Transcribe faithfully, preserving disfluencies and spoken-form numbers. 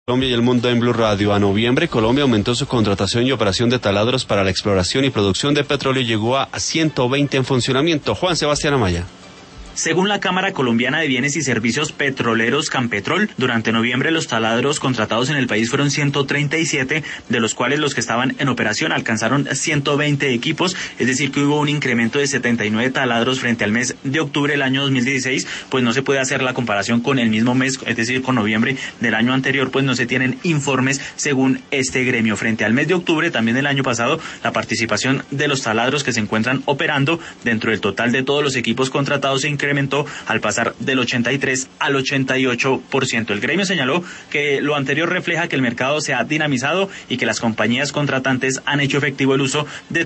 Colombia y el mundo en Blue Radio. A noviembre, Colombia aumentó su contratación y operación de taladros para la exploración y producción de petróleo y llegó a ciento veinte en funcionamiento. Juan Sebastián Amaya. Según la Cámara Colombiana de Bienes y Servicios Petroleros, Campetrol, durante noviembre los taladros contratados en el país fueron ciento treinta y siete, de los cuales los que estaban en operación alcanzaron ciento veinte equipos, es decir que hubo un incremento de setenta y nueve taladros frente al mes de octubre del año dos mil dieciséis, pues no se puede hacer la comparación con el mismo mes, es decir, con noviembre del año anterior, pues no se tienen informes según este gremio. Frente al mes de octubre también del año pasado, la participación de los taladros que se encuentran operando dentro del total de todos los equipos contratados se incrementó al pasar del ochenta y tres al ochenta y ocho por ciento. El gremio señaló que lo anterior refleja que el mercado se ha dinamizado y que las compañías contratantes han hecho efectivo el uso de